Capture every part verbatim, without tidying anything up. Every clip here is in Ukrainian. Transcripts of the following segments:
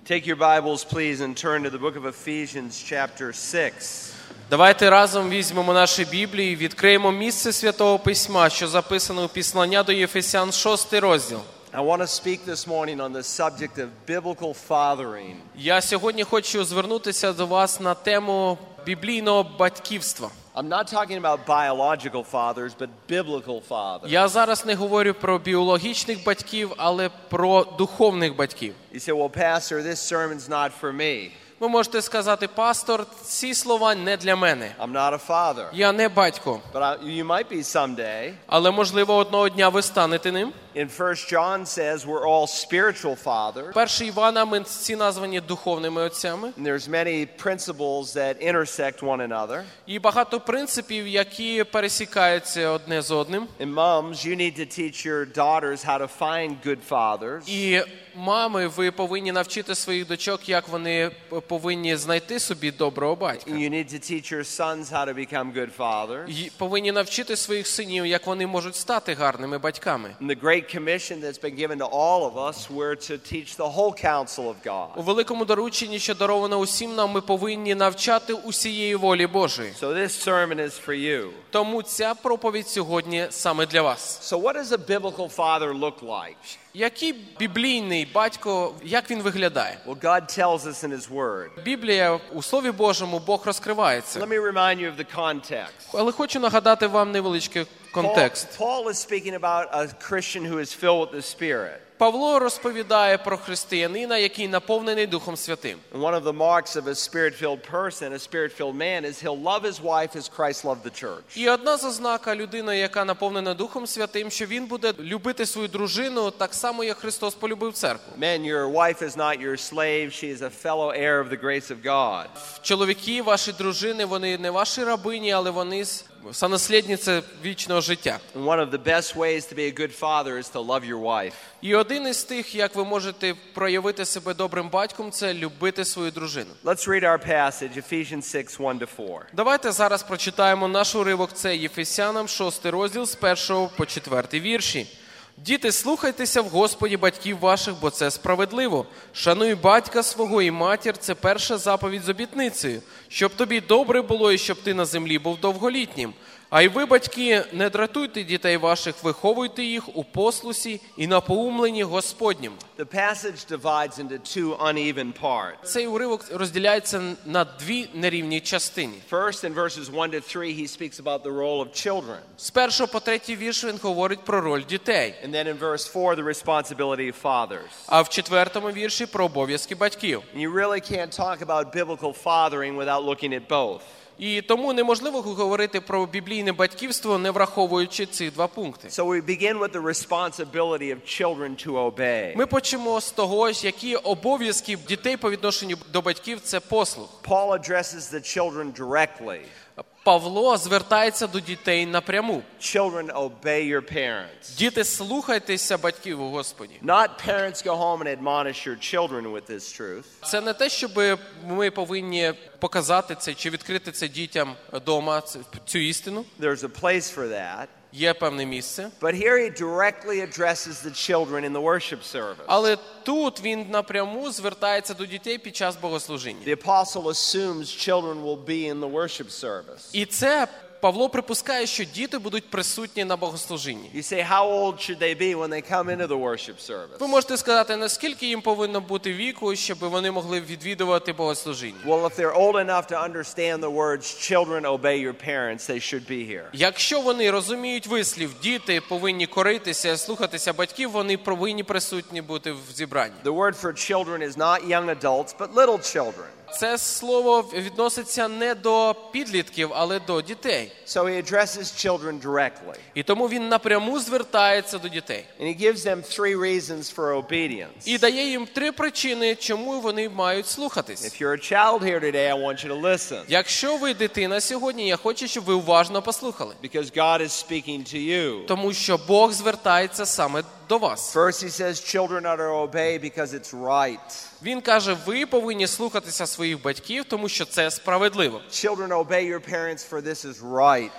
Take your Bibles, please, and turn to the book of Ephesians, chapter six. Давайте разом візьмемо наші Біблії і відкриємо місце Святого Письма, що записано у Післання до Єфесян, шостий розділ. I want to speak this morning on the subject of biblical fathering. Я сьогодні хочу звернутися до вас на тему біблійного батьківства. I'm not talking about biological fathers, but biblical fathers. Я зараз не говорю про біологічних батьків, але про духовних батьків. You say, well, Pastor, this sermon's not for me. Ви можете сказати, пастор, ці слова не для мене. I'm not a father. Я не батько. But I, you might be someday. Але, можливо, одного дня ви станете ним. In First John says we're all spiritual fathers. Перший Івана, ми всі названі духовними отцями. And there's many principles that intersect one another. І багато принципів, які пересікаються одне з одним. And moms, you need to teach your daughters how to find good fathers. І мами, ви повинні навчити своїх дочок, як вони повинні знайти собі доброго батька. You need to teach your sons how to become good fathers. І повинні навчити своїх синів, як вони можуть стати гарними батьками. And the great commission that's been given to all of us, we're to teach the whole counsel of God. У великому дорученні, що даровано усім нам, ми повинні навчати усієї волі Божої. So this sermon is for you. Тому ця проповідь сьогодні саме для вас. So what does a biblical father look like? Який біблійний батько, як він виглядає? Well, God tells us in his word. Біблія, у Слові Божому Бог розкривається. Let me remind you of the context. Але хочу нагадати вам невеличкий контекст. Paul, Paul is speaking about a Christian who is filled with the Spirit. Павло розповідає про християнина, який наповнений Духом Святим. And one of the marks of a spirit-filled person, a spirit-filled man, is he'll love his wife as Christ loved the church. І одна з ознак людини, яка наповнена Духом Святим, що він буде любити свою дружину так само, як Христос полюбив церкву. Men, your wife is not your slave, she is a fellow heir of the grace of God. Чоловіки, ваші дружини, вони не ваші рабині, але вони сонаслідниці вічного життя. And one of the best ways to be a good father is to love your wife. І один із тих, як ви можете проявити себе добрим батьком, це любити свою дружину. Let's read our passage, Ephesians six, one to four. Давайте зараз прочитаємо наш уривок, це Єфесянам, шостий розділ, з першого по четвертий вірші. «Діти, слухайтеся в Господі батьків ваших, бо це справедливо. Шануй батька свого і матір, це перша заповідь з обітницею, щоб тобі добре було і щоб ти на землі був довголітнім. А й ви, батьки, не дратуйте дітей ваших, виховуйте їх у послусі і напоумленні Господнім». The passage divides into two uneven parts. Цей уривок розділяється на дві нерівні частини. First, in verses one to three, he speaks about the role of children. З першого по третій вірш він говорить про роль дітей. And then in verse four, the responsibility of fathers. А в четвертому вірші про обов'язки батьків. And you really can't talk about biblical fathering without looking at both. І тому неможливо говорити про біблійне батьківство, не враховуючи ці два пункти. So we begin with the responsibility of children to obey. Ми почнемо з того, які обов'язки дітей по відношенню до батьків – це послух. Paul addresses the children directly. Павло звертається до дітей напряму. Children, obey your parents. Діти, слухайтеся батьків у Господі. Not parents go home and admonish your children with this truth. Це не те, щоб ми повинні показати це чи відкрити це дітям вдома, цю істину. There's a place for that. Є певне місце. But here he directly addresses the children in the worship service. Але тут він напряму звертається до дітей під час богослужіння. The apostle assumes children will be in the worship service. І це Павло припускає, що діти будуть присутні на богослужінні. You say, how old should they be when they come into the worship service? Ви можете сказати, наскільки їм повинно бути віку, щоб вони могли відвідувати богослужіння. Well, if they're old enough to understand the words, children, obey your parents, they should be here. Якщо вони розуміють вислів, діти повинні коритися, слухатися батьків, вони повинні присутні бути в зібранні. The word for children is not young adults, but little children. Це слово відноситься не до підлітків, але до дітей. So he addresses children directly. І тому він напряму звертається до дітей. And he gives them three reasons for obedience. І дає їм три причини, чому вони мають слухатись. If you're a child here today, I want you to listen. Якщо ви дитина сьогодні, я хочу, щоб ви уважно послухали. Because God is speaking to you. Тому що Бог звертається саме до вас. First he says children are to obey because it's right. Він каже, ви повинні слухатися своїх батьків, тому що це справедливо. Children, obey your parents for this is right.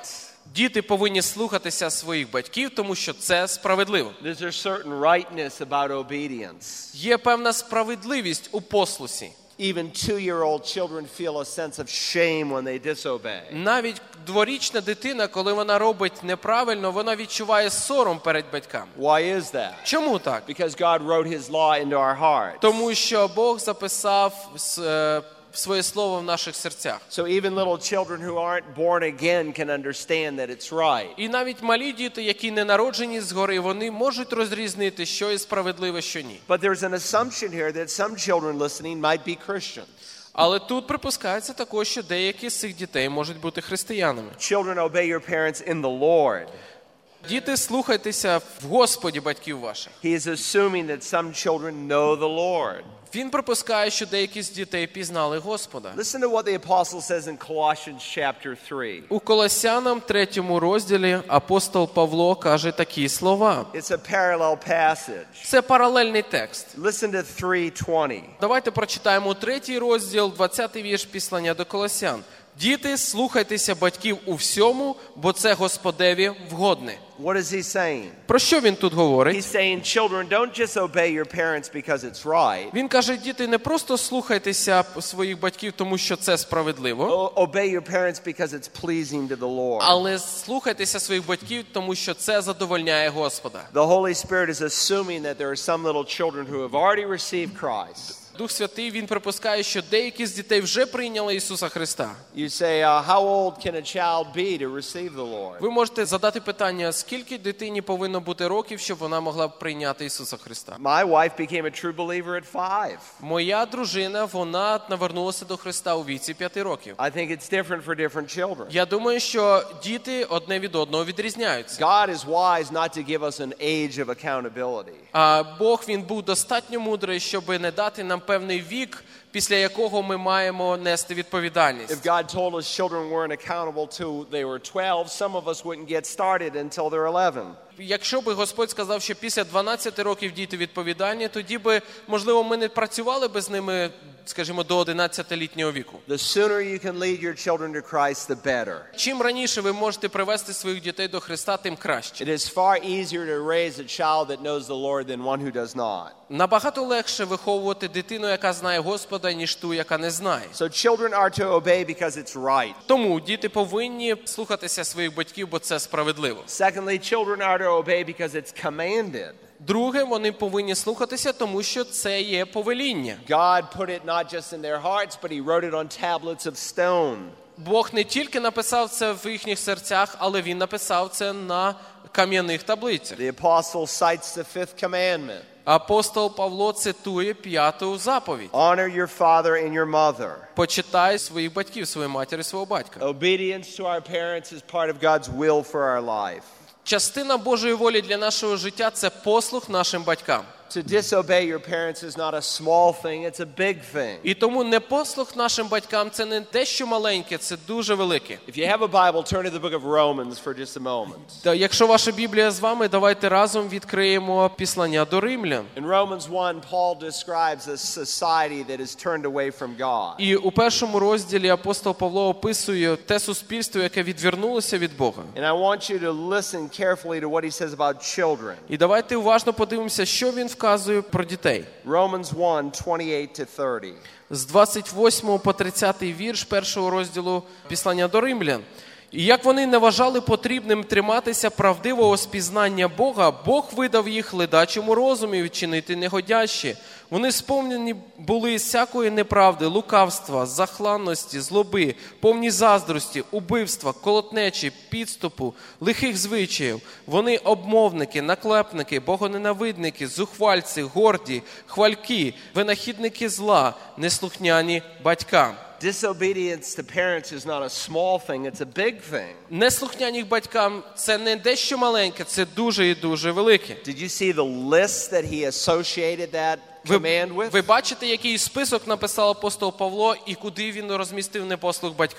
Діти повинні слухатися своїх батьків, тому що це справедливо. There's a certain rightness about obedience. Є певна справедливість у послусі. Even two-year-old children feel a sense of shame when they disobey. Навіть дворічна дитина, коли вона робить неправильно, вона відчуває сором перед батьками. Why is that? Чому так? Because God wrote His law into our hearts. Тому що Бог записав е, своє слово в наших серцях. So even little children who aren't born again can understand that it's right. І навіть малі діти, які не народжені згори, вони можуть розрізнити, що є справедливе, що ні. But there's an assumption here that some children listening might be Christians. Але тут припускається також, що деякі з цих дітей можуть бути християнами. Children, obey your parents in the Lord. Діти, слухайтеся в Господі батьків ваших. He is assuming that some children know the Lord. Він припускає, що деякі з дітей пізнали Господа. Listen to what the apostle says in Colossians chapter three. У Колосянам третьому розділі апостол Павло каже такі слова. It's a parallel passage. Це паралельний текст. Listen to three twenty. Давайте прочитаємо третій розділ, двадцятий вірш післання до Колосян. Діти, слухайтеся батьків у всьому, бо це Господеві вгодне. What is he saying? Про що він тут говорить? He's saying, children, don't just obey your parents because it's right. Він каже, діти, не просто слухайтеся своїх батьків, тому що це справедливо, O- obey your parents because it's pleasing to the Lord. але слухайтеся своїх батьків, тому що це задовольняє Господа. The Holy Spirit is assuming that there are some little children who have already received Christ. Дух Святий, він припускає, що деякі з дітей вже прийняли Ісуса Христа. You say, uh, how old can a child be to receive the Lord? Ви можете задати питання, скільки дитині повинно бути років, щоб вона могла б прийняти Ісуса Христа? My wife became a true believer at five. Моя дружина, вона навернулася до Христа у віці п'яти років. I think it's different for different children. Я думаю, що діти одне від одного відрізняються. God is wise not to give us an age of accountability. А Бог, він був достатньо мудрий, щоб не дати нам певний вік, після якого ми маємо нести відповідальність. If God told us children weren't accountable till they were twelve, some of us wouldn't get started until they're eleven. Якщо би Господь сказав, що після дванадцяти років діти відповідальні, тоді би, можливо, ми не працювали би з ними, скажімо, до одинадцятилітнього віку. The sooner you can lead your children to Christ, the better. Чим раніше ви можете привести своїх дітей до Христа, тим краще. It is far easier to raise a child that knows the Lord than one who does not. Набагато легше виховувати дитину, яка знає Господа, ніж ту, яка не знає. So children are to obey because it's right. Тому діти повинні слухатися своїх батьків, бо це справедливо. Secondly, children are to obey because it's commanded. Друге, вони повинні слухатися, тому що це є повеління. God put it not just in their hearts, but he wrote it on tablets of stone. Бог не тільки написав це в їхніх серцях, але Він написав це на кам'яних таблицях. The apostle cites the fifth commandment. Апостол Павло цитує п'яту заповідь. Honor your father and your mother. Почитай своїх батьків, свою матір і свого батька. Obedience to our parents is part of God's will for our life. Частина Божої волі для нашого життя – це послух нашим батькам. To disobey your parents is not a small thing, it's a big thing. І тому непослух нашим батькам – це не дещо маленьке, це дуже велике. If you have a Bible, turn to the book of Romans for just a moment. Та якщо ваша Біблія з вами, давайте разом відкриємо післання до Римлян. In Romans one, Paul describes a society that is turned away from God. І у першому розділі апостол Павло описує те суспільство, яке відвернулося від Бога. And I want you to listen carefully to what he says about children. І давайте уважно подивимося, що він вказує про дітей. Romans one, twenty-eight to thirty. З двадцять восьмого по тридцятий вірш першого розділу післання до Римлян. І як вони не вважали потрібним триматися правдивого спізнання Бога, Бог видав їх ледачому розумі вчинити негодяще. Вони сповнені були всякої неправди, лукавства, захланності, злоби, повні заздрості, убивства, колотнечі, підступу, лихих звичаїв. Вони обмовники, наклепники, богоненавидники, зухвальці, горді, хвальки, винахідники зла, неслухняні батькам. Disobedience to parents is not a small thing, it's a big thing. Неслухняні батькам – це не дещо маленьке, це дуже і дуже велике. Did you see the list that he associated that command Ви, with? ви бачите, який список написав апостол Павло і куди він розмістив непослух батькам?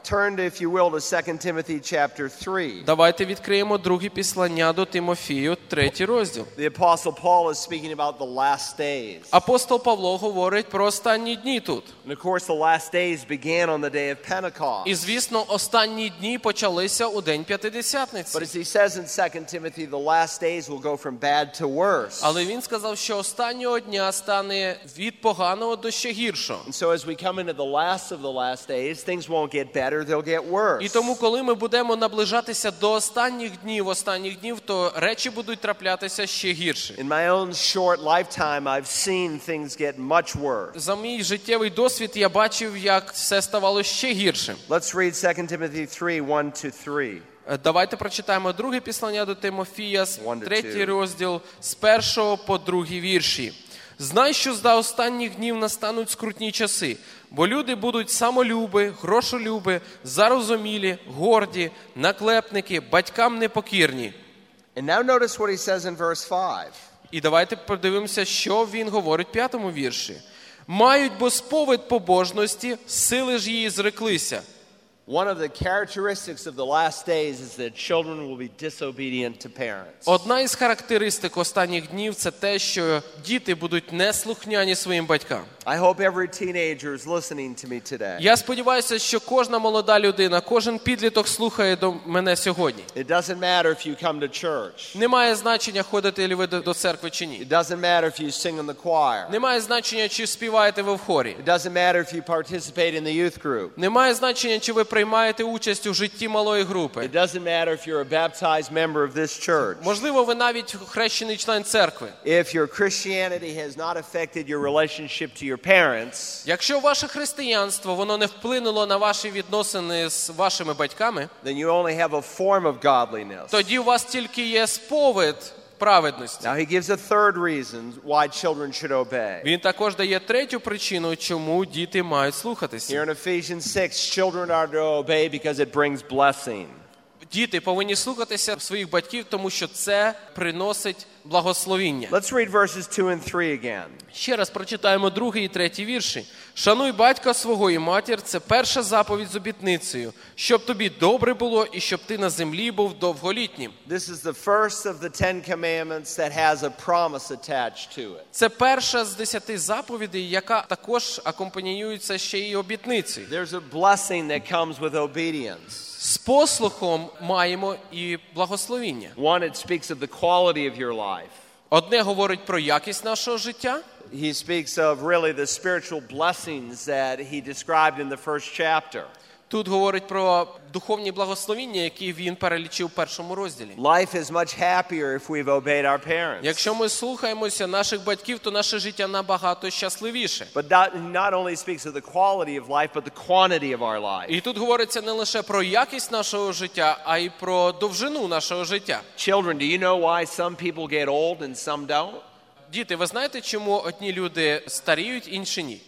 turn, if you will, to Second Timothy chapter three. Давайте відкриємо друге післання до Тимофію, третій розділ. The Apostle Paul is speaking about the last days. Апостол Павло говорить про останні дні тут. And of course, the last days began on the day of Pentecost. І, звісно, останні дні почалися у день П'ятидесятниці. But as he says in Second Timothy, the last days will go from bad to worse. Але він сказав, що останнього дня стане від поганого до ще гіршого. And so as we come into the last of the last days, things won't get better, they'll get worse. І тому, коли ми будемо наближатися до останніх днів, останніх днів, то речі будуть траплятися ще гірше. In my own short lifetime, I've seen things get much worse. За мій життєвий досвід я бачив, як все ставало ще гіршим. Let's read Second Timothy three, one to three. Давайте прочитаємо друге післання до Тимофія, One to третій two. розділ, з першого по другий вірші. «Знай, що за останніх днів настануть скрутні часи, бо люди будуть самолюби, грошолюби, зарозумілі, горді, наклепники, батькам непокірні». And now notice what he says in verse five. І давайте подивимося, що він говорить в п'ятому вірші. «Мають бо сповідь побожності, сили ж її зреклися». One of the characteristics of the last days is that children will be disobedient to parents. Одна із характеристик останніх днів – це те, що діти будуть неслухняні своїм батькам. I hope every teenager is listening to me today. Я сподіваюся, що кожна молода людина, кожен підліток слухає до мене сьогодні. It doesn't matter if you come to church. Немає значення, ходите ли ви до церкви чи ні. It doesn't matter if you sing in the choir. Немає значення, чи співаєте ви в хорі. It doesn't matter if you participate in the youth group. Немає значення, чи ви приймаєте участь у житті малої групи. It doesn't matter if you're a baptized member of this church. Можливо, ви навіть хрещений член церкви. If your Christianity has not affected your relationship to your parents, Якщо ваше християнство, воно не вплинуло на ваші відносини з вашими батьками, then you only have a form of godliness. тоді у вас тільки є сповідь праведності. Now he gives a third reason why children should obey. Він також дає третю причину, чому діти мають Here слухатися. in Ephesians six, children are to obey because it brings blessing. Діти повинні слухатися своїх батьків, тому що це приносить благословіння. Let's read verses two and three again. Ще раз прочитаємо другий і третій вірші. «Шануй батька свого і матір» – це перша заповідь з обітницею, щоб тобі добре було і щоб ти на землі був довголітнім. This is the first of the Ten Commandments that has a promise attached to it. Це перша з десяти заповідей, яка також акомпаніюється ще й обітницею. There's a blessing that comes with obedience. З послухом маємо і благословіння. One, it speaks of the quality of your life. Одне говорить про якість нашого життя, He speaks of really the spiritual blessings that he described in the first chapter. тут говорить про духовні благословіння, які він перелічив в першому розділі. Life is much happier if we've obeyed our parents. Якщо ми слухаємося наших батьків, то наше життя набагато щасливіше. But that not only speaks of the quality of life, but the quantity of our life. І тут говориться не лише про якість нашого життя, а й про довжину нашого життя. Children, do you know why some people get old and some don't? Діти, ви знаєте, чому одні люди старіють, інші ні?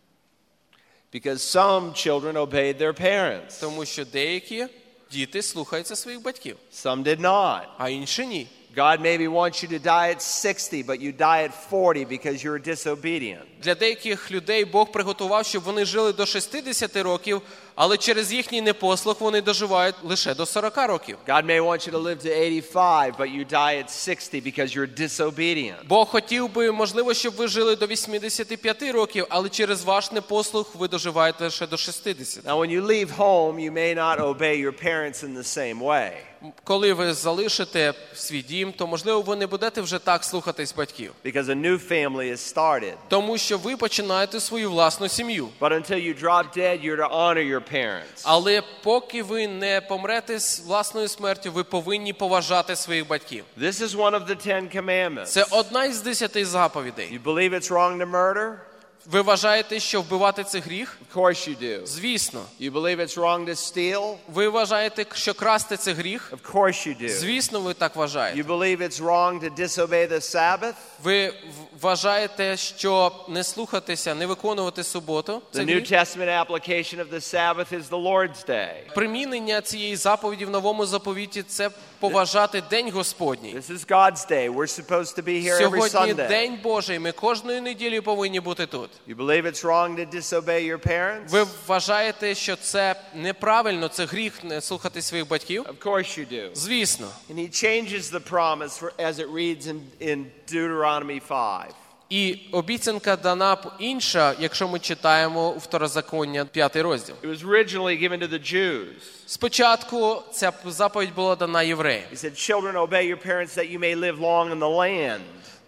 Because some children obeyed their parents. Тому що деякі діти слухаються своїх батьків, Some did not. а інші ні. God maybe wants you to die at sixty, but you die at forty because you're disobedient. Для деяких людей Бог приготував, щоб вони жили до шістдесят років, але через їхній непослух вони доживають лише до сорок років. God may want you to live to eighty-five, but you die at sixty because you're disobedient. Бог хотів би, можливо, щоб ви жили до вісімдесят п'ять років, але через ваш непослух ви доживаєте лише до шістдесят. Now, when you leave home, you may not obey your parents in the same way. Коли ви залишите свій дім, то, можливо, ви не будете вже так слухатись батьків. Because a new family is started. Тому що ви починаєте свою власну сім'ю. But until you drop dead, you're to honor your parents. Але поки ви не помрете з власною смертю, ви повинні поважати своїх батьків. This is one of the Ten Commandments. Це одна із десяти заповідей. You believe it's wrong to murder? Ви вважаєте, що вбивати – це гріх? Of course you do. Звісно. You believe it's wrong to steal? Ви вважаєте, що красти – це гріх? Of course you do. Звісно, ви так вважаєте. You believe it's wrong to disobey the Sabbath? Ви вважаєте, що не слухатися, не виконувати суботу – це The New гріх? Testament application of the Sabbath is the Lord's Day. Примінення цієї заповіді в Новому заповіті – це поважати День Господній. This is God's day. We're supposed to be here every Сьогодні Sunday. День Божий, ми кожної неділі повинні бути тут. You believe it's wrong to disobey your parents? Ви вважаєте, що це неправильно, це гріх не слухати своїх батьків? Of course you do. Звісно. And he changes the promise for, as it reads in, in Deuteronomy five. І обіцянка дана інша, якщо ми читаємо у Второзаконня, п'ятий розділ. It was originally given to the Jews. Спочатку ця заповідь була дана євреям. He said, children, obey your parents that you may live long in the land.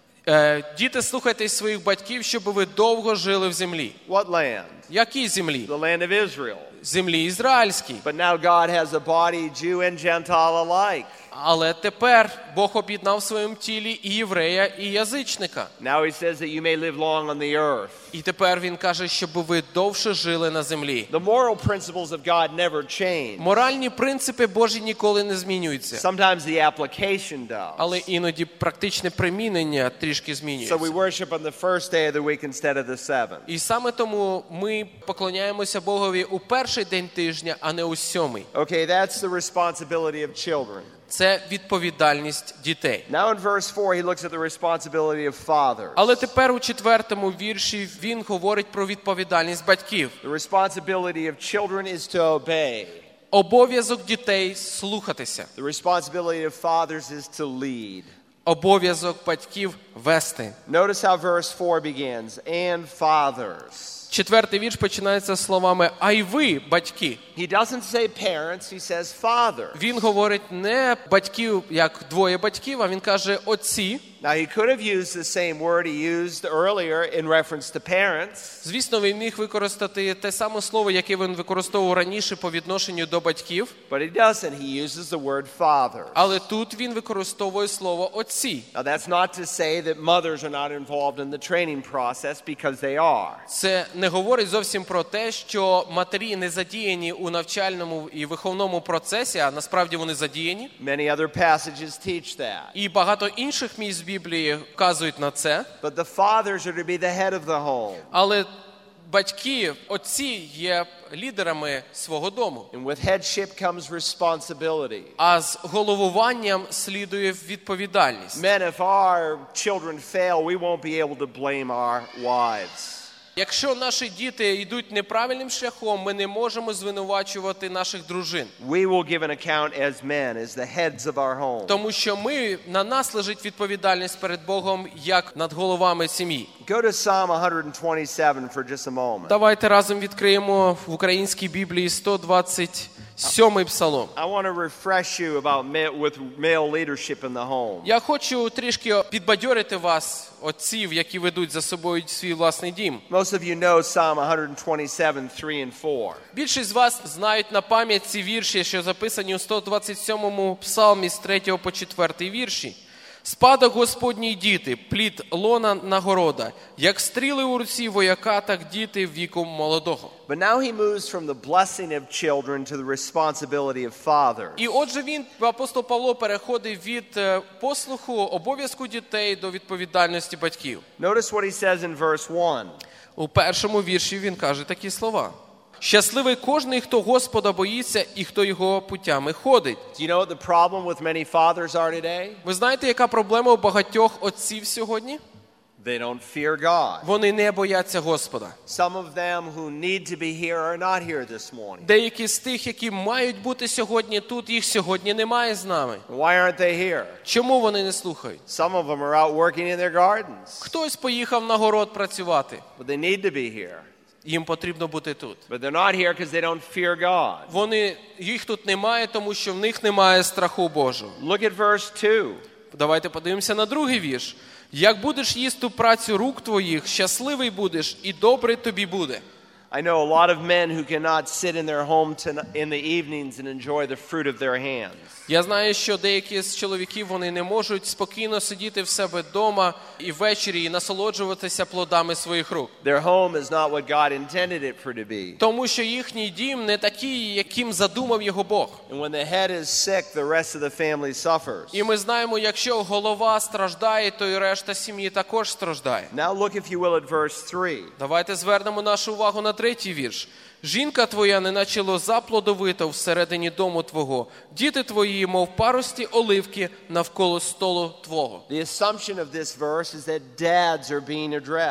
Е, Діти, слухайтесь своїх батьків, щоб ви довго жили в землі. What land? Які землі? The land of Israel. Землі ізраїльській. But now God has a body, Jew and Gentile alike. Але тепер Бог об'єднав в своєму тілі і єврея, і язичника. Now he says that you may live long on the earth. І тепер він каже, щоб ви довше жили на землі. The moral principles of God never change. Моральні принципи Божі ніколи не змінюються. Sometimes the application does. Але іноді практичне примінення трішки So we змінюється. worship on the first day of the week instead of the seventh. І саме тому ми поклоняємося Богові у перший день тижня, а не у сьомий. Okay, that's the responsibility of children. Це відповідальність дітей. Now in verse four he looks at the responsibility of fathers. Але тепер у четвертому вірші він говорить про відповідальність батьків. The responsibility of children is to obey. Обов'язок дітей слухатися. The responsibility of fathers is to lead. Обов'язок батьків вести. Notice how verse four begins, and fathers. Четвертий вірш починається словами «А й ви, батьки». He doesn't say parents, he says father. Він говорить не батьків, як двоє батьків, а він каже «отці». Now he could have used the same word he used earlier in reference to parents. Звісно, він міг використати те саме слово, яке він використовував раніше по відношенню до батьків. But he doesn't. He uses the word father. Але тут він використовує слово «отці». Now that's not to say that mothers are not involved in the training process, because they are. Це не говорить зовсім про те, що матері не задіяні у навчальному і виховному процесі, а насправді вони задіяні. Many other passages teach that. І багато інших місць Біблії вказують на це. But the fathers are to be the head of the home. Але батьки, отці є лідерами свого дому. And with headship comes responsibility. А з головуванням слідує відповідальність. Men, if our children fail, we won't be able to blame our wives. Якщо наші діти йдуть неправильним шляхом, ми не можемо звинувачувати наших дружин. We will give an account as men, as the heads of our home. Тому що ми, на нас лежить відповідальність перед Богом, як над головами сім'ї. Go to Psalm one twenty-seven for just a moment. Давайте разом відкриємо в українській Біблії сто двадцять сьомий псалом. I want to refresh you about male, with male leadership in the home. Я хочу трішки підбадьорити вас, отців, які ведуть за собою свій власний дім. Most of you know Psalm one twenty-seven, three and four. Більшість з вас знають на пам'ять ці вірші, що записані у сто двадцять сьомому псалмі з третього по четвертий вірші. «Спадок Господній діти, плід лона нагорода, як стріли у руці вояка, так діти віку молодого». But now he moves from the blessing of children to the responsibility of fathers. І отже він, апостол Павло, переходить від е, послуху, обов'язку дітей до відповідальності батьків. Notice what he says in verse one. У першому вірші він каже такі слова. «Щасливий кожний, хто Господа боїться і хто його путями ходить». Do you know what the problem with many fathers are today? Ви знаєте, яка проблема у багатьох отців сьогодні? They don't fear God. Вони не бояться Господа. Some of them who need to be here are not here this morning. Деякі з тих, які мають бути сьогодні тут, їх сьогодні немає з нами. Why aren't they here? Чому вони не слухають? Some of them are out working in their gardens, Хтось поїхав на город працювати. but they need to be here. Їм потрібно бути тут. But they're not here because they don't fear God. Вони, їх тут немає, тому що в них немає страху Божого. Look at verse two. Давайте подивимося на другий вірш. «Як будеш їсти працю рук твоїх, щасливий будеш, і добре тобі буде». I know a lot of men who cannot sit in their home to, in the evenings and enjoy the fruit of their hands. Я знаю, що деякі з чоловіків, вони не можуть спокійно сидіти в себе вдома і ввечері і насолоджуватися плодами своїх рук. Their home is not what God intended it for to be. Тому що їхній дім не такий, яким задумав його Бог. And when the head is sick, the rest of the family suffers. І ми знаємо, якщо голова страждає, то і решта сім'ї також страждає. Now look, if you will, at verse three. Давайте звернемо нашу увагу на третій вірш. «Жінка твоя неначе лоза плодовита всередині дому твого, діти твої, мов парості оливки навколо столу твого». The assumption of this verse is that dads are being addressed.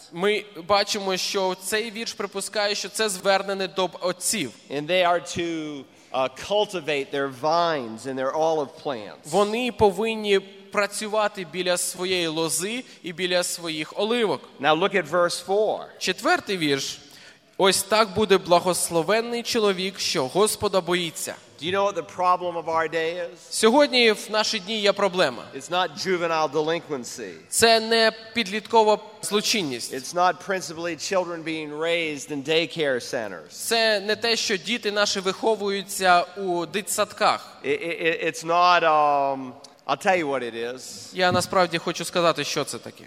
Ми бачимо, що цей вірш припускає, що це звернене до отців. And they are to uh, cultivate their vines and their olive plants. Вони повинні працювати біля своєї лози і біля своїх оливок. Now look at verse four. Четвертий вірш. Ось так буде благословенний чоловік, що Господа боїться. Do you know what the problem of our day is? Сьогодні в наші дні є проблема. It's not juvenile delinquency. Це не підліткова злочинність. It's not principally children being raised in daycare centers. Це не те, що діти наші виховуються у дитсадках. It, it, it's not, um, I'll tell you what it is. Я насправді хочу сказати, що це таке.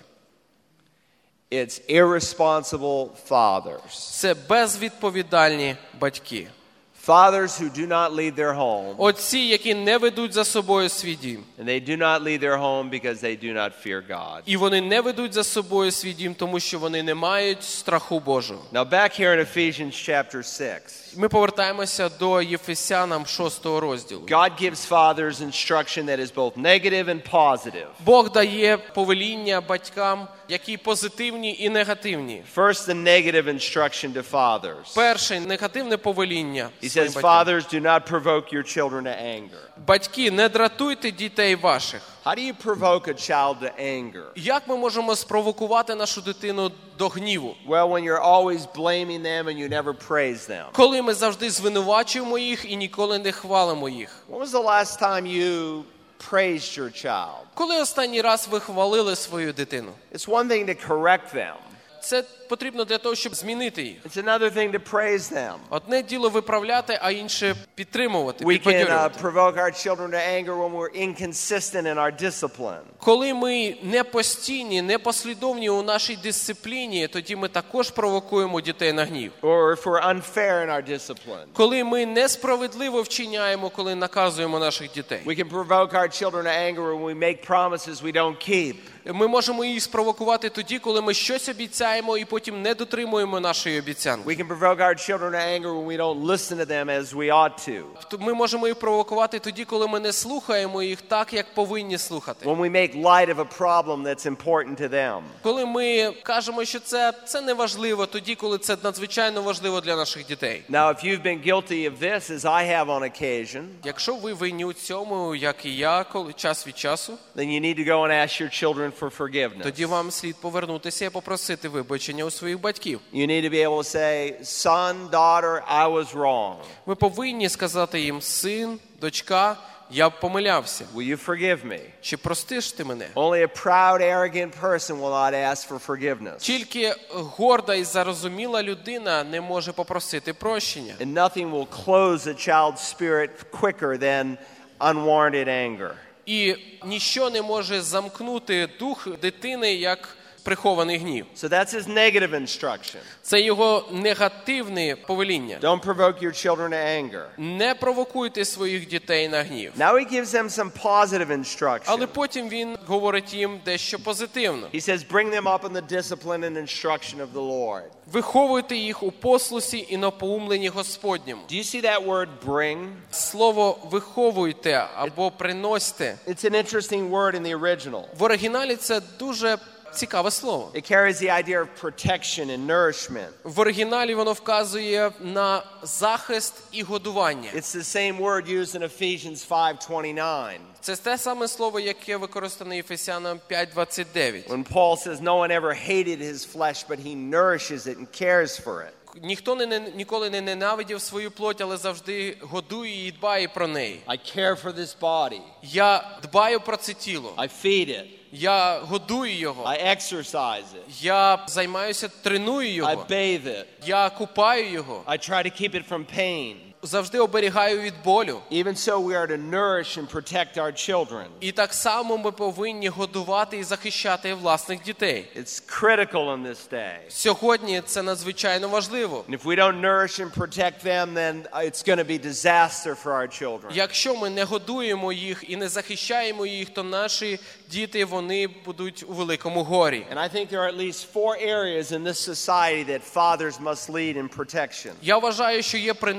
It's irresponsible fathers. Це безвідповідальні батьки. Fathers who do not lead their home. Отці, які не ведуть за собою свій дім. And they do not lead their home because they do not fear God. І вони не ведуть за собою свій дім, тому що вони не мають страху Божого. Now back here in Ephesians chapter six. Ми повертаємося до Єфесянам шостого розділу. God gives fathers instruction that is both negative and positive. Бог дає повеління батькам, які позитивні і негативні. First, the negative instruction to fathers. Перше, негативне повеління. He says, fathers, do not provoke your children to anger. Батьки, не дратуйте дітей ваших. How do you provoke a child to anger? Як ми можемо спровокувати нашу дитину до гніву? Well, when you're always blaming them and you never praise them. Коли ми завжди звинувачуємо їх і ніколи не хвалимо їх. When was the last time you praised your child? Коли останній раз ви хвалили свою дитину? It's one thing to correct them. Це потрібно для того, щоб змінити їх. It's another thing to praise them. Одне діло виправляти, а інше підтримувати, We can uh, підбадьорювати. provoke our children to anger when we're inconsistent in our discipline. Коли ми не постійні, не послідовні у нашій дисципліні, тоді ми також провокуємо дітей на гнів. Or if we're unfair in our discipline. Коли ми несправедливо вчиняємо, коли наказуємо наших дітей. We can provoke our children to anger when we make promises we don't keep. Ми можемо їх спровокувати тоді, коли ми щось обіцяємо і потім не дотримуємо нашої обіцянки. We can provoke our children to anger when we don't listen to them as we ought to. Ми можемо їх провокувати тоді, коли ми не слухаємо їх так, як повинні слухати. When we make light of a problem that's important to them. Коли ми кажемо, що це, це не важливо, тоді, коли це надзвичайно важливо для наших дітей. Now, if you've been guilty of this, as I have on occasion, Якщо ви винні у цьому, як і я, коли час від часу, then you need to go and ask your children for forgiveness. тоді вам слід повернутися і попросити вибачення у своїх батьків. You need to be able to say, son, daughter, I was wrong. Ви повинні сказати їм: син, дочка, я помилявся. Will you forgive me? Чи простиш ти мене? Only a proud, arrogant person will not ask for forgiveness. Тільки горда і зарозуміла людина не може попросити прощення. And nothing will close a child's spirit quicker than unwarranted anger. І ніщо не може замкнути дух дитини, як прихований гнів. So that's his negative instruction. Це його негативне повеління. Don't provoke your children to anger. Не провокуйте своїх дітей на гнів. Now he gives them some positive instruction. Але потім він говорить їм дещо позитивно. He says, bring them up in the discipline and instruction of the Lord. Виховуйте їх у послусі і напоумленні Господньому. Do you see that word bring? Слово «виховуйте» або «приносьте» It's an interesting word in the original. в оригіналі це дуже цікаве слово. It carries the idea of protection and nourishment. В оригіналі воно вказує на захист і годування. It's the same word used in Ephesians five twenty-nine. Це те саме слово, яке використане Єфесянам п'ять двадцять дев'ять. When Paul says no one ever hated his flesh, but he nourishes it and cares for it. Ніхто не, ніколи не ненавидів свою плоть, але завжди годує і дбає про неї. I care for this body. Я дбаю про це тіло. I feed it. Я годую його. I exercise it. Я займаюся, треную I його. bathe it. Я купаю його. I try to keep it from pain. Завжди оберігаю від болю. Even so, we are to nourish and protect our children. І так само ми повинні годувати і захищати власних дітей. It's critical in this day. Сьогодні це надзвичайно важливо. And if we don't nourish and protect them, then it's going to be disaster for our children. Якщо ми не годуємо їх і не захищаємо їх, то наші діти, вони будуть у великому горі. And I think there are at least four areas in this society that fathers must lead in protection. Я вважаю, що є принаймні чотири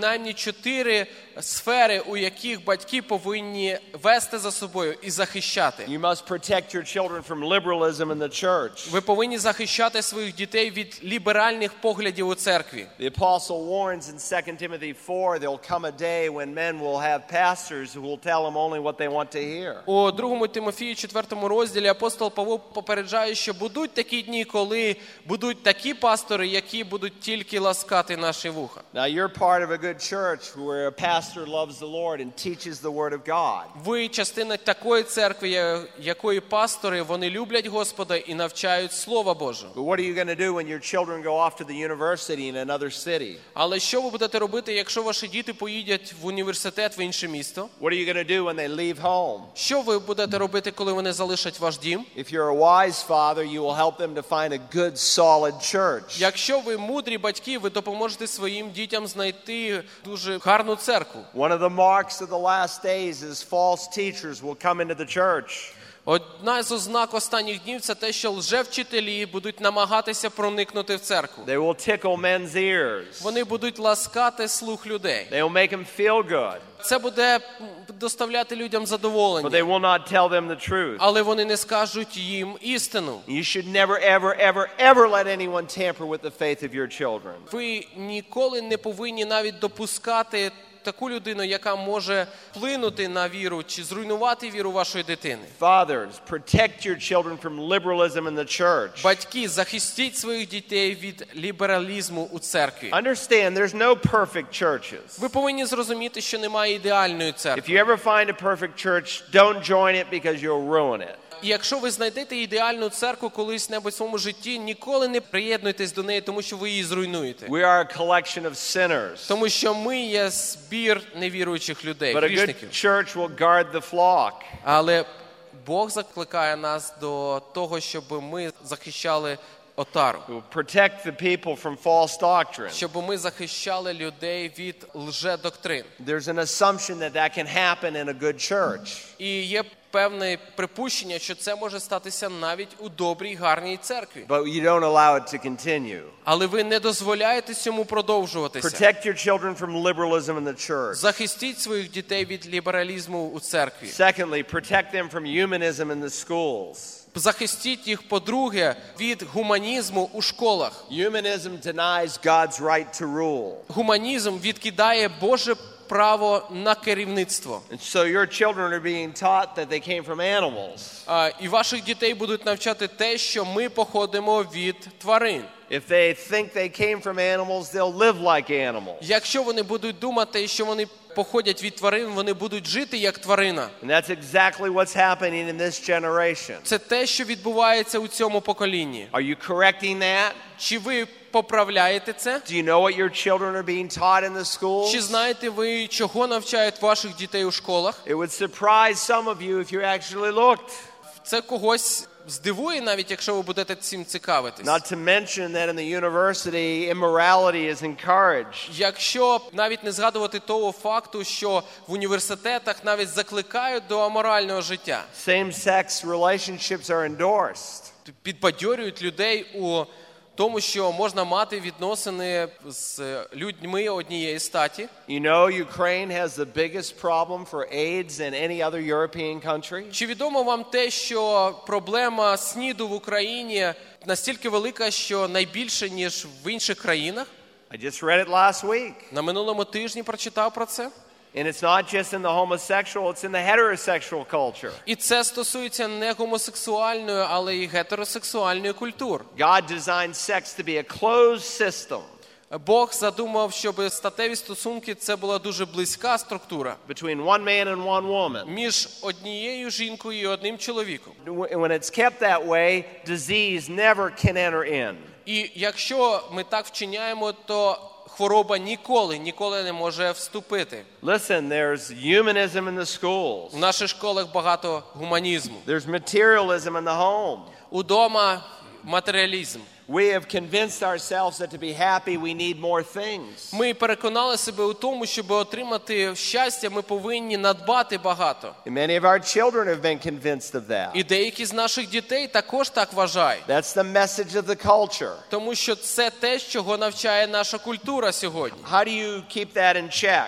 чотири сфери, у яких батьки повинні вести за собою і захищати. You must protect your children from liberalism in the church. Ви повинні захищати своїх дітей від ліберальних поглядів у церкві. The apostle warns in Second Timothy four, there'll come a day when men will have pastors who will tell them only what they want to hear. У другому Тимофію, четвертому розділі апостол Павло попереджає, що будуть такі дні, коли будуть такі пастори, які будуть тільки ласкати наші вуха. Now you're part of a good church where a pastor loves the Lord and teaches the word of God. Ви частина такої церкви, якої пастори, вони люблять Господа і навчають Слова Божого. But what are you going to do when your children go off to the university in another city? Але що ви будете робити, якщо ваші діти поїдуть в університет в інше місто? What are you going to do when they leave home? Що ви будете робити, коли вони залишать ваш дім? If you're a wise father, you will help them to find a good, solid church. Якщо ви мудрі батьки, ви допоможете своїм дітям знайти дуже гарну церкву. One of the marks of the last days is false teachers will come into the church. Одна з ознак останніх днів – це те, що лжевчителі будуть намагатися проникнути в церкву. They will tickle men's ears. Вони будуть ласкати слух людей. They will make them feel good, Це буде доставляти людям but they задоволення. will not tell them the truth. Але вони не скажуть їм істину. You should never, ever, ever, ever let anyone tamper with the faith of your children. Ви ніколи не повинні навіть допускати таку людину, яка може вплинути на віру чи зруйнувати віру вашої дитини. Fathers, protect your children from liberalism in the church. Батьки, захистіть своїх дітей від лібералізму у церкві. Understand, there's no perfect churches. Ви повинні зрозуміти, що немає ідеальної If церкви. you ever find a perfect church, don't join it because you'll ruin it. І якщо ви знайдете ідеальну церкву колись-небудь в своєму житті, ніколи не приєднуйтесь до неї, тому що ви її зруйнуєте. We are a collection of sinners. Тому що ми є збір невіруючих людей, But a good грішників. church will guard the flock. Але Бог закликає нас до того, щоб ми захищали отару. Will protect the people from false doctrine. Щоб ми захищали людей від лжедоктрин. There's an assumption that that can happen in a good church. І є певне припущення, що це може статися навіть у добрій, гарній церкві. But you don't allow it to continue. Але ви не дозволяєте цьому продовжуватися. Protect your children from liberalism in the church. Захистіть своїх дітей від лібералізму у церкві. Secondly, protect them from humanism in the schools. Захистіть їх, по-друге, від гуманізму у школах. Humanism denies God's right to rule. Гуманізм відкидає Боже право на керівництво. And so your children are being taught that they came from animals. А, і ваших дітей будуть навчати те, що ми походимо від тварин. If they think they came from animals, they'll live like animals. Якщо вони будуть думати, що вони походять від тварин, вони будуть жити як тварина. And that's exactly what's happening in this generation. Це те, що відбувається у цьому поколінні. Are you correcting that? Чи ви поправляєте це? Do you know what your children are being taught in the schools? Чи знаєте ви, чого навчають ваших дітей у школах? It would surprise some of you if you actually looked. Це когось здивує, навіть якщо ви будете цим цікавитись. Not to mention that in the university, immorality is encouraged. Якщо навіть не згадувати того факту, що в університетах навіть закликають до аморального життя. Same-sex relationships are endorsed. Підбадьорюють людей у тому, що можна мати відносини з людьми однієї статі. You know, Ukraine has the biggest problem for AIDS than any other European country. Чи відомо вам те, що проблема СНІДу в Україні настільки велика, що найбільше, ніж в інших країнах? I just read it last week. На минулому тижні прочитав про це. And it's not just in the homosexual, it's in the heterosexual culture. І це стосується не гомосексуальної, але й гетеросексуальної культур. God designed sex to be a closed system Бог задумав, щоб статеві стосунки це була дуже близька структура between one man and one woman. між однією жінкою і одним чоловіком. When it's kept that way, disease never can enter in. І якщо ми так вчиняємо, то хвороба ніколи, ніколи не може вступити. Listen, there's humanism in the schools. В наших школах багато гуманізму. There's materialism in the home. Удома матеріалізм. We have convinced ourselves that to be happy we need more things. Ми переконали себе у тому, щоб отримати щастя, ми повинні надбати багато. And many of our children have been convinced of that. І деякі з наших дітей також так вважають. That's the message of the culture. Тому що це те, чого навчає наша культура сьогодні. How do you keep that in check?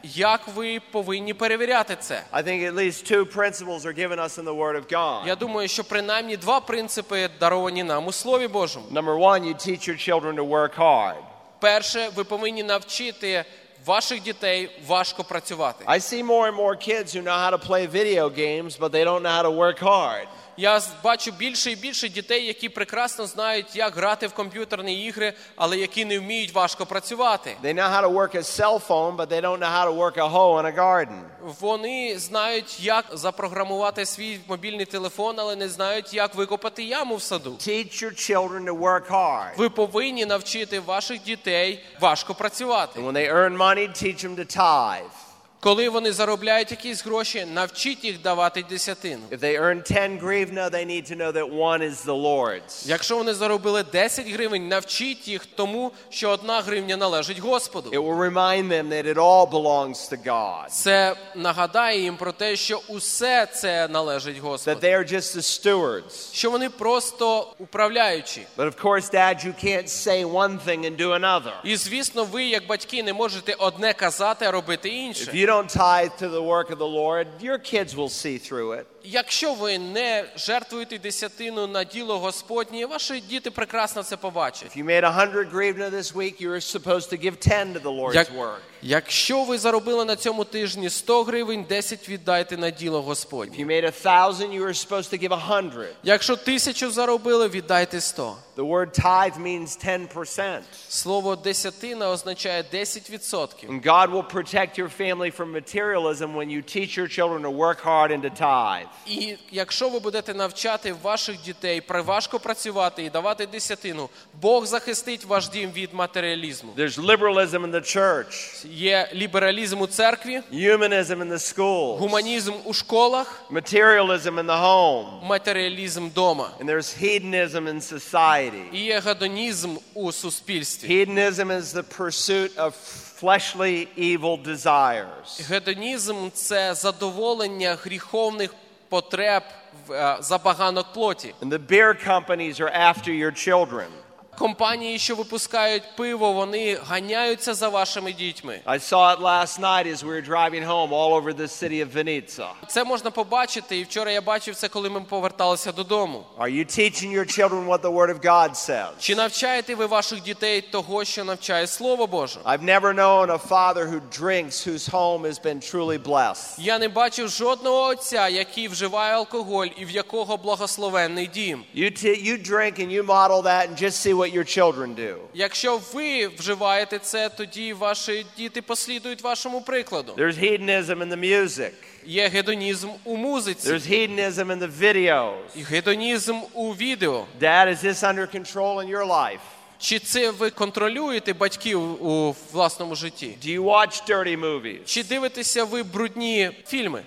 як ви повинні перевіряти це. I think at least two principles are given us in the Word of God. Я думаю, що принаймні два принципи даровані нам у Слові Божому. Number one, you teach your children to work hard. Перше, ви повинні навчити ваших дітей важко працювати. I see more and more kids who know how to play video games, but they don't know how to work hard. Я бачу більше і більше дітей, які прекрасно знають, як грати в комп'ютерні ігри, але які не вміють важко працювати. They know how to work a cell phone, but they don't know how to work a hoe in a garden. Вони знають, як запрограмувати свій мобільний телефон, але не знають, як викопати яму в саду. Teach your children to work hard. Ви повинні навчити ваших дітей важко працювати. And when they earn money, teach them to tithe. Коли вони заробляють якісь гроші, навчіть їх давати десятину. If they earn ten grivna, they need to know that one is the Lord's. Якщо вони заробили десять гривень, навчіть їх тому, що одна гривня належить Господу. It will remind them that it all belongs to God. Це нагадає їм про те, що усе це належить That Господу. they are just the stewards. Що вони просто управляючі. But of course, Dad, you can't say one thing and do another. І, звісно, ви, як батьки, не можете одне казати, а робити інше. If you don't tithe to the work of the Lord, your kids will see through it. Якщо ви не жертвуєте десятину на діло Господнє, ваші діти прекрасно це побачать. If you made one hundred grivna this week, you're supposed to give ten to the Lord's Як, work. якщо ви заробили на цьому тижні сто гривень, десять віддайте на діло If Господнє. you made a thousand, you were supposed to give a hundred. Якщо тисячу заробили, віддайте сто. The word tithe means ten percent. Слово десятина означає десять відсотків. And God will protect your family from materialism when you teach your children to work hard and to tithe. І якщо ви будете навчати ваших дітей важко працювати і давати десятину, Бог захистить ваш дім від матеріалізму. There's liberalism in the church, Є лібералізм у церкві, humanism in the schools, гуманізм у школах, materialism in the home, матеріалізм вдома. and there's hedonism in society. І є гедонізм у суспільстві. Hedonism is the pursuit of fleshly evil desires. Гедонізм – це задоволення гріховних потреб, е, забаганок плоті. And the beer companies are after your children. Компанії, що випускають пиво, вони ганяються за вашими дітьми. I saw it last night as we were driving home all over the city of Vinica. Це можна побачити, і вчора я бачив це, коли ми поверталися додому. Are you teaching your children what the Word of God says? Чи навчаєте ви ваших дітей того, що навчає Слово Боже? I've never known a father who drinks whose home has been truly blessed. Я не бачив жодного отця, який вживає алкоголь і в якого благословенний дім. You, t- you drink and you model that and just see what your children do. Якщо ви вживаєте це, тоді ваші діти послідують вашому прикладу. There's hedonism in the music. Є гедонізм у музиці, There's hedonism in the videos. і гедонізм у відео. Dad, is this under control in your life? Чи це ви контролюєте батьків у власному житті? Do you watch dirty movies? Чи дивитеся ви брудні фільми?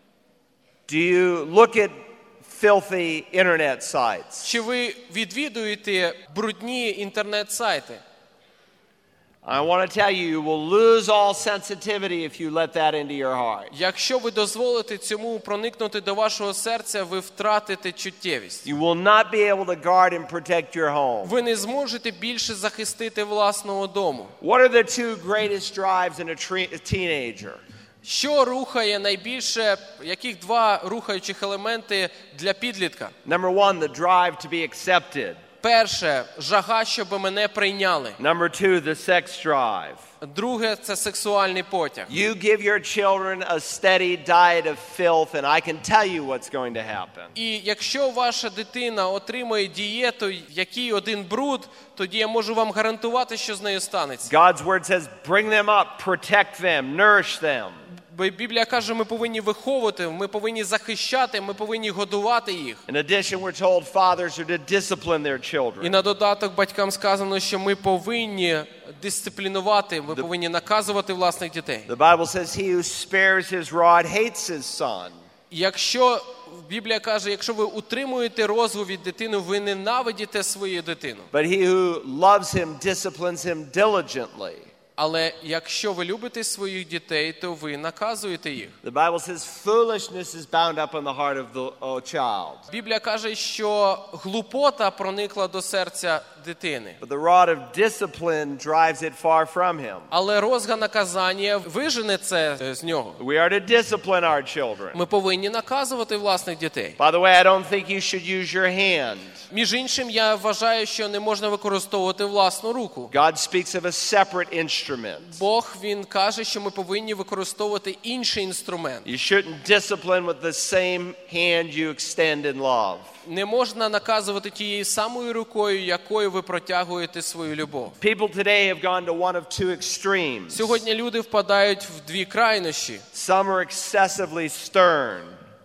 Do you look at filthy internet sites? Чи ви відвідуєте брудні інтернет-сайти? I want to tell you, you will lose all sensitivity if you let that into your heart. Якщо ви дозволите цьому проникнути до вашого серця, ви втратите чуттєвість. You will not be able to guard and protect your home. Ви не зможете більше захистити власного дому. What are the two greatest drives in a, tre- a teenager? Що рухає найбільше, яких два рухаючих елементи для підлітка? Number one, the drive to be accepted. Перше, жага, щоб мене прийняли. Number two, the sex drive. Друге, це сексуальний потяг. You give your children a steady diet of filth, and I can tell you what's going to happen. І якщо ваша дитина отримує дієту, в якій один бруд, тоді я можу вам гарантувати, що з нею станеться. God's word says, bring them up, protect them, nourish them. Бо Біблія каже, ми повинні виховувати, ми повинні захищати, ми повинні годувати їх. In addition, we're told fathers are to discipline their І children. на додаток батькам сказано, що ми повинні дисциплінувати, ми повинні наказувати власних дітей. The Bible says, he who spares his rod hates his son. Якщо Біблія каже, якщо ви утримуєте розгу від дитини, ви ненавидите свою дитину. But he who loves him disciplines him diligently. Але якщо ви любите своїх дітей, то ви наказуєте їх. The Bible says foolishness is bound up in the heart of the uh, child. Біблія каже, що глупота проникла до серця дитини. But the rod of discipline drives it far from him. Але розга наказання вижене це з нього. We are to discipline our children. Ми повинні наказувати власних дітей. By the way, I don't think you should use your hand. Між іншим, я вважаю, що не можна використовувати власну руку. God speaks of a separate instrument. Бог, він каже, що ми повинні використовувати інший інструмент. You shouldn't discipline with the same hand you extend in love. Не можна наказувати тією самою рукою, якою ви протягуєте свою любов. People today have gone to one of two extremes. Сьогодні люди впадають в дві крайнощі. Some are excessively stern,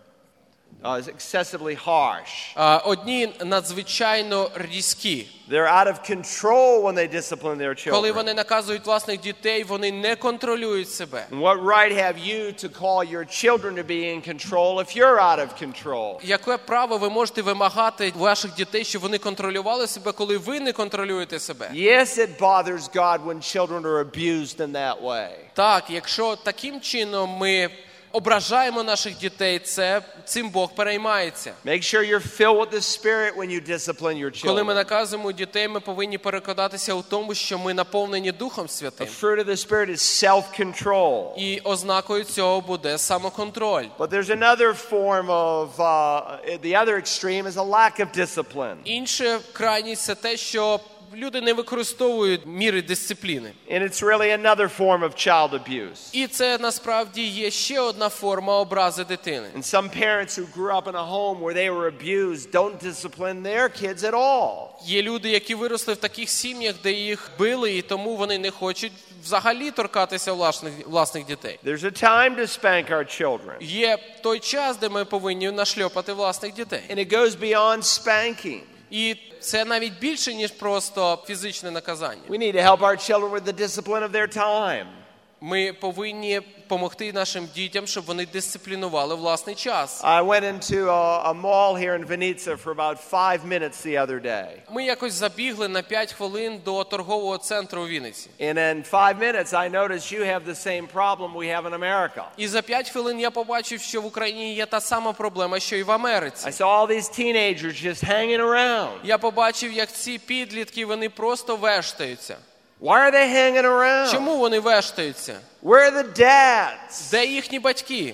uh, excessively harsh. А, Одні надзвичайно різкі. They're out of control when they discipline their Коли children. вони наказують власних дітей, вони не контролюють себе. And what right have you to call your children to be in control if you're out of control? Яке право ви можете вимагати ваших дітей, щоб вони контролювали себе, коли ви не контролюєте себе? Yes, it bothers God when children are abused in that way. Так, якщо таким чином ми ображаємо наших дітей, це цим Бог переймається. Make sure you're filled with the Spirit when you discipline your Коли ми children. наказуємо дітей, ми повинні переконатися у тому, що ми наповнені Духом Святим. The fruit of the Spirit is self-control. І ознакою цього буде самоконтроль. But there's another form of, uh, the other extreme is a lack of discipline. Інша крайність – це те, що люди не використовують міри дисципліни. And it's really another form of child abuse. І це насправді є ще одна форма образи дитини. And some parents who grew up in a home where they were abused don't discipline their kids at all. Є люди, які виросли в таких сім'ях, де їх били, і тому вони не хочуть взагалі торкатися власних, власних дітей. There's a time to spank our children. Є той час, де ми повинні нашльопати власних дітей. And it goes beyond spanking. І це навіть більше, ніж просто фізичне наказання. We need to help our children with the discipline of their time. Ми повинні допомогти нашим дітям, щоб вони дисциплінували власний час. I went into a, a mall here in Vinica for about five minutes the other day. Ми якось забігли на п'ять хвилин до торгового центру у Вінниці. And in five minutes I noticed you have the same problem we have in America. І за п'ять хвилин я побачив, що в Україні є та сама проблема, що і в Америці. I saw all these teenagers just hanging around. Я побачив, як ці підлітки, вони просто вештаються. Why are they hanging around? Чому вони вештаються? Where are the dads? Де їхні батьки?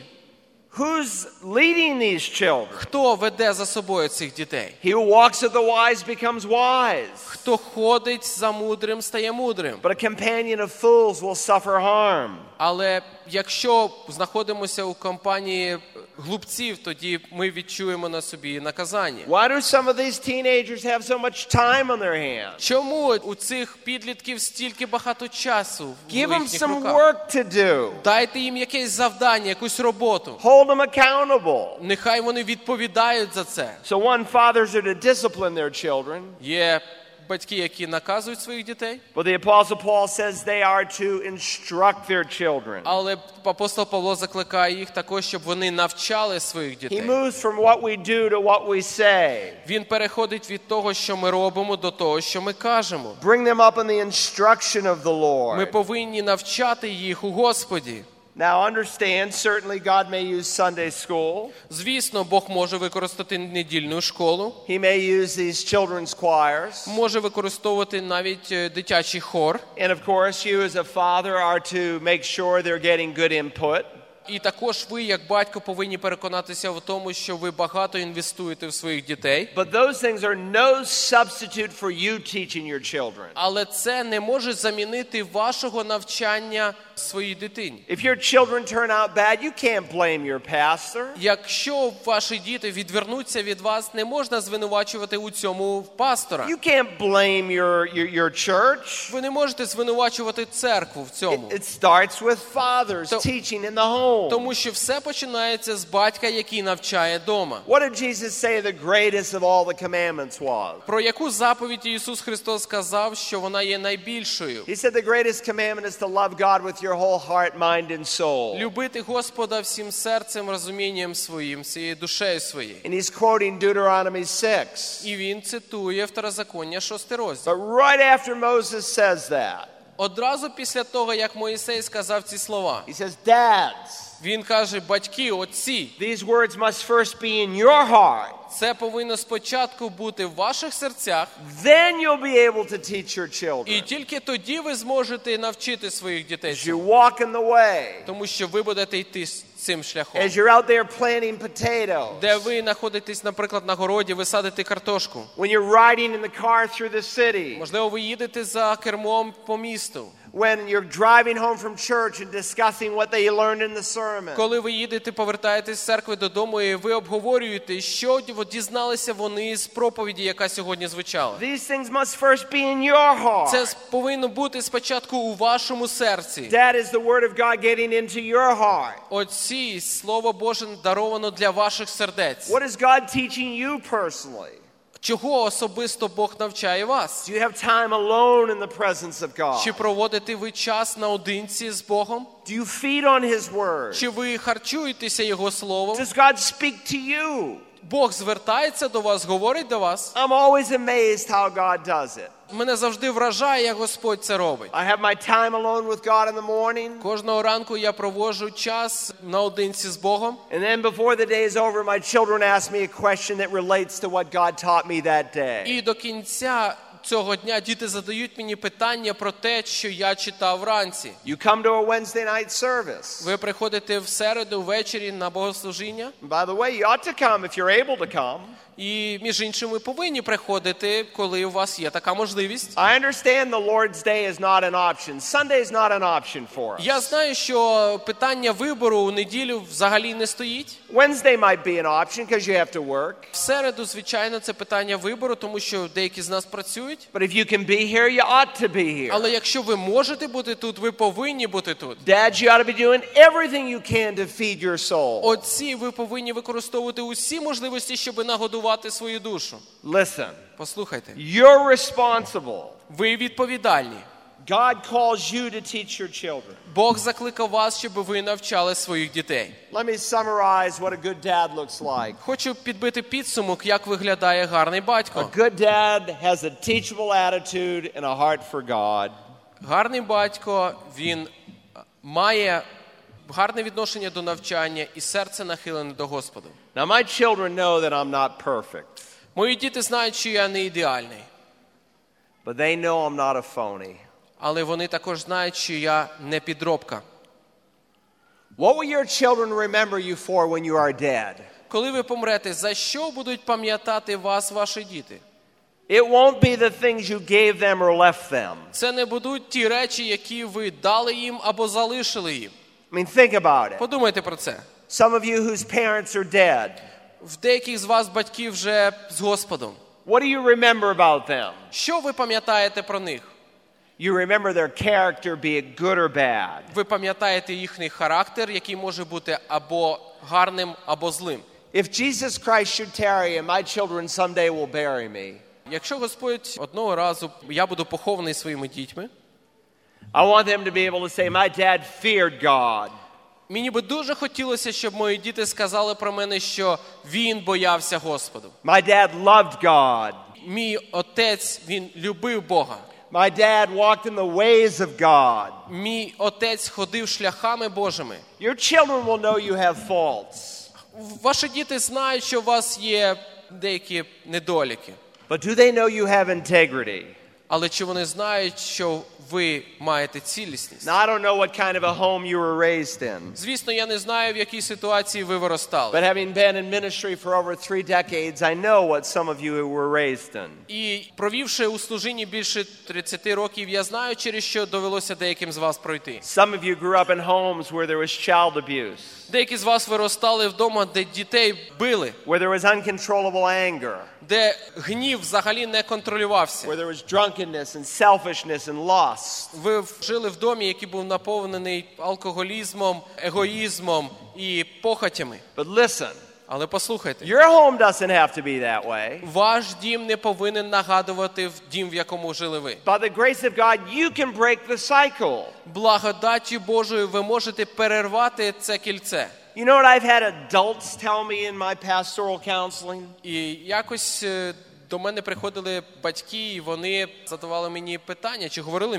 Who's leading these children? Хто веде за собою цих дітей? He who walks with the wise becomes wise. Хто ходить за мудрим, стає мудрим. But a companion of fools will suffer harm. Але якщо знаходимося у компанії глупців, тоді ми відчуємо на собі наказання. Why do some of these teenagers have so much time on their hands? Чому у цих підлітків стільки багато часу в Give them їхніх some руках? work to do. Дайте їм якесь завдання, якусь роботу. Hold them accountable. Нехай вони відповідають за це. So one, fathers are to discipline their children. Є батьки, які наказують своїх дітей, But the Apostle Paul says they are to instruct their children. але апостол Павло закликає їх також, щоб вони навчали своїх He дітей. moves from what we do to what we say. Він переходить від того, що ми робимо, до того, що ми кажемо. Bring them up in the instruction of the Ми Lord. повинні навчати їх у Господі. Now understand, certainly God may use Sunday school. Звісно, Бог може використати недільну школу, He may use these children's choirs. може використовувати навіть е, дитячий хор. And of course, you as a father are to make sure they're getting good input. І також ви, як батько, повинні переконатися в тому, що ви багато інвестуєте в своїх дітей. But those things are no substitute for you teaching your children. Але це не може замінити вашого навчання своїй дитині. If your children turn out bad, you can't blame your pastor. Якщо ваші діти відвернуться від вас, не можна звинувачувати у цьому пастора. You can't blame your, your, your church. Ви не можете звинувачувати церкву в цьому. It, it starts with fathers То- teaching in the home. Тому що все починається з батька, який навчає дома. What did Jesus say the greatest of all the commandments was? Про яку заповідь Ісус Христос сказав, що вона є найбільшою? He said the greatest commandment is to love God with your whole heart, mind and soul. Любити Господа всім серцем, розумінням своїм, всією душею своєю. And he's quoting Deuteronomy six. І він цитує Второзаконня, шостий розділ. But right after Moses says that, одразу після того, як Моїсей сказав ці слова, He says, dads, він каже: батьки, отці, these words must first be in your heart. це повинно спочатку бути в ваших серцях, Then you'll be able to teach your і children. тільки тоді ви зможете навчити своїх дітей As цьому. you walk in the way, Тому що ви будете йти з цим шляхом. as you're out there planting potatoes, Де ви знаходитесь, наприклад, на городі, ви садите картошку. when you're riding in the car through the city, Можливо, ви їдете за кермом по місту. when you're driving home from church and discussing what they learned in the sermon. Коли ви їдете, повертаєтесь з церкви додому, і ви обговорюєте, що дізналися вони з проповіді, яка сьогодні звучала. These things must first be in your heart. Це повинно бути спочатку у вашому серці. That is the word of God getting into your heart. Оці Слово Боже даровано для ваших сердець. What is God teaching you personally? Чого особисто Бог навчає вас? Do you have time alone in the presence of God? Чи проводите ви час наодинці з Богом? Do you feed on His word? Чи ви харчуєтеся Його Словом? Does God speak to you? Бог звертається до вас, говорить до вас. I'm always amazed how God does it. Мене завжди вражає, як Господь це робить. I have my time alone with God in the morning, Кожного ранку я проводжу час наодинці з Богом. and then before the day is over, my children ask me a question that relates to what God taught me that day. І до кінця цього дня діти задають мені питання про те, що я читав вранці. You come to a Wednesday night service. Ви приходите в середу ввечері на богослужіння. By the way, you ought to come if you're able to come. І, між іншим, ви повинні приходити, коли у вас є така можливість. I understand the Lord's Day is not an option. Sunday is not an option for us. Я знаю, що питання вибору у неділю взагалі не стоїть. Wednesday might be an option because you have to work. В середу, звичайно, це питання вибору, тому що деякі з нас працюють. But if you can be here, you ought to be here. Але якщо ви можете бути тут, ви повинні бути тут. Dads, you ought to be doing everything you can to feed your soul. Отці, ви повинні використовувати усі можливості, щоб нагодувати свою душу. Listen, Послухайте, you're responsible. ви відповідальні. God calls you to teach your children. Бог закликав вас, щоб ви навчали своїх дітей. Let me summarize what a good dad looks like. Хочу підбити підсумок, як виглядає гарний батько. A good dad has a teachable attitude and a heart for God. Гарний батько, він має гарне відношення до навчання і серце нахилене до Господа. Now my children know that I'm not perfect, Мої діти знають, що я не ідеальний. but they know I'm not a phony. Але вони також знають, що я не підробка. What will your children remember you for when you are dead? Коли ви помрете, за що будуть пам'ятати вас ваші діти? It won't be the things you gave them or left them. Це не будуть ті речі, які ви дали їм або залишили їм. I mean, think about it. Подумайте про це. Some of you whose parents are dead, В деяких з вас батьків вже з Господом. what do you remember about them? Що ви пам'ятаєте про них? You remember their character, be it good or bad. Ви пам'ятаєте їхній характер, який може бути або гарним, або злим. If Jesus Christ should tarry and my children someday will bury me, Якщо Господь одного разу, я буду похований своїми дітьми, I want them to be able to say, my dad feared God. мені би дуже хотілося, щоб мої діти сказали про мене, що він боявся Господу. My dad loved God. Мій отець, він любив Бога. My dad walked in the ways of God. Мій отець ходив шляхами Божими. Your children will know you have faults. Ваші діти знають, що у вас є деякі недоліки. But do they know you have integrity? Але чи вони знають, що ви маєте цілісність? Now, I don't know what kind of a home you were raised in. Звісно, я не знаю, в якій ситуації ви виростали. But having been in ministry for over three decades, I know what some of you were raised in. І провівши у служінні більше тридцяти років, я знаю, через що довелося деяким з вас пройти. Some of you grew up in homes where there was child abuse, Деякі з вас виростали вдома, де дітей били, where there was uncontrollable anger, де гнів взагалі не контролювався. where there was drunkenness and selfishness and lust. Ви жили в домі, який був наповнений алкоголізмом, егоїзмом і похотями. But listen, Але послухайте, your home doesn't have to be that way. ваш дім не повинен нагадувати в дім, в якому жили ви. By the grace of God, you can break the cycle. Благодаттю Божою ви можете перервати це кільце. You know what I've had adults tell me in my pastoral counseling? І якось е, до мене приходили батьки, і вони задавали мені питання, чи говорили мені.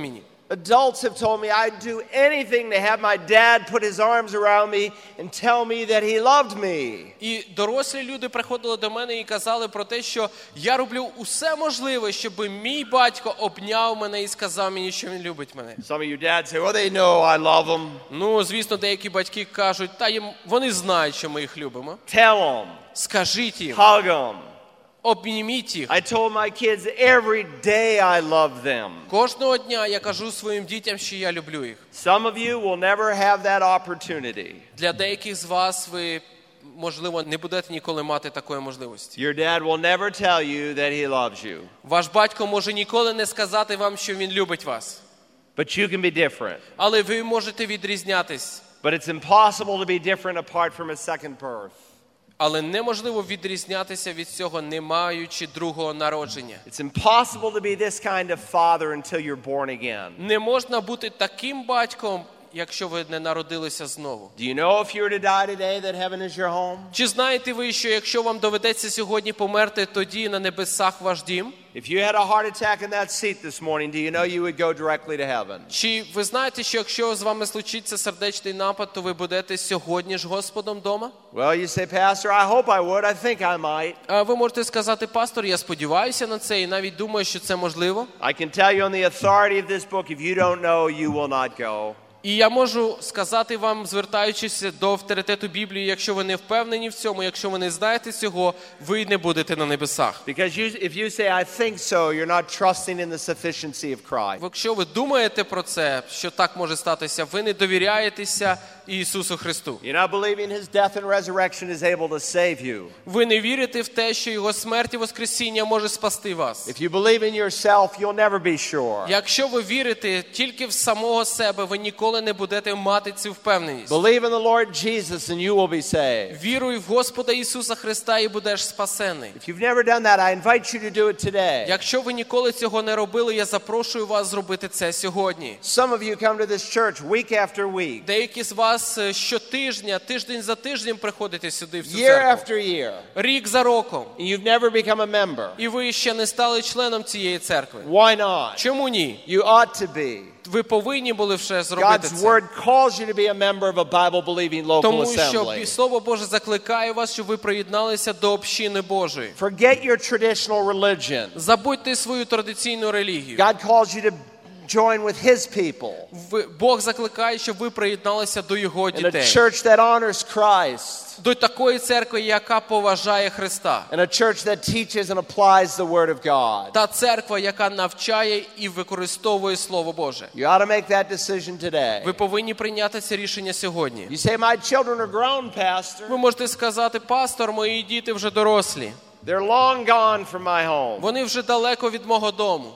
Adults have told me I'd do anything to have my dad put his arms around me and tell me that he loved me. І дорослі люди приходили до мене і казали про те, що я роблю усе можливе, щоб мій батько обняв мене і сказав мені, що він любить мене. Some of you dads say, well, they know I love them. Ну, звісно, деякі батьки кажуть, та їм вони знають, що ми їх любимо. Tell them. Скажіть їм. Hug them. Обніміть їх. I told my kids every day I love them. Кожного дня я кажу своїм дітям, що я люблю їх. Some of you will never have that opportunity. Для деяких з вас ви, можливо, не будете ніколи мати такої можливості. Your dad will never tell you that he loves you. Ваш батько може ніколи не сказати вам, що він любить вас. But you can be different. Але ви можете відрізнятись. But it's impossible to be different apart from a second birth. Але неможливо відрізнятися від цього, не маючи другого народження. It's impossible to be this kind of father until you're born again. Не можна бути таким батьком, якщо ви не народилися знову. Do you know if you were to die today that heaven is your home? Чи знаєте ви, що якщо вам доведеться сьогодні померти, тоді на небесах ваш дім? If you had a heart attack in that seat this morning, do you know you would go directly to heaven? Чи ви знаєте, що якщо з вами случиться сердечний напад, то ви будете сьогодні ж Господом дома? Well, you say, Pastor, I hope I would. I think I might. А ви можете сказати, пастор, я сподіваюся на це і навіть думаю, що це можливо. I can tell you on the authority of this book, if you don't know, you will not go. І я можу сказати вам, звертаючись до авторитету Біблії, якщо ви не впевнені в цьому, якщо ви не знаєте цього, ви не будете на небесах. Because you, if you say, I think so, you're not trusting in the sufficiency of Christ. Якщо ви думаєте про це, що так може статися, ви не довіряєтеся Ісусу Христу. You're not believing his death and resurrection is able to save you. Ви не вірите в те, що Його смерть і воскресіння може спасти вас. If you believe in yourself, you'll never be sure. Якщо ви вірите тільки в самого себе, ви ніколи не будете мати цю впевненість. Believe in the Lord Jesus and you will be saved. Віруй в Господа Ісуса Христа і будеш спасений. If you've never done that, I invite you to do it today. Якщо ви ніколи цього не робили, я запрошую вас зробити це сьогодні. Some of you come to this church week after week, Деякі з вас щотижня, тиждень за тижнем приходите сюди в цю year церкву. after year, Рік за роком. and you've never become a member. І ви ще не стали членом цієї церкви. Why not? Чому ні? You ought to be. Ви повинні були вже зробити God's це. word calls you to be a member of a Bible-believing local Тому що assembly. Слово Боже закликає вас, щоб ви приєдналися до общини Божої. Forget your traditional religion. Забудьте свою традиційну релігію. God calls you to join with his people Ви- Бог закликає, щоб ви приєдналися до Його in a дітей. church that honors Christ До такої церкви, яка поважає Христа. and a church that teaches and applies the word of God. Та церква, яка навчає і використовує Слово Боже. You ought to make that decision today. Ви повинні прийняти це рішення сьогодні. You say, my children are grown, Pastor. Ви можете сказати, пастор, мої діти вже дорослі. They're long gone from my home. Вони вже далеко від мого дому.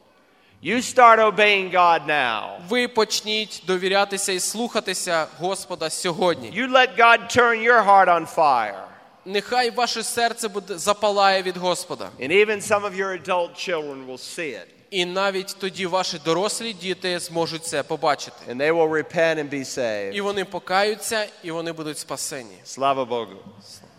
You start obeying God now. Ви почніть довірятися і слухатися Господа сьогодні. You let God turn your heart on fire. Нехай ваше серце буде запалає від Господа. And even some of your adult children will see it. І навіть тоді ваші дорослі діти зможуть це побачити. And they will repent and be saved. І вони покаються, і вони будуть спасені. Слава Богу.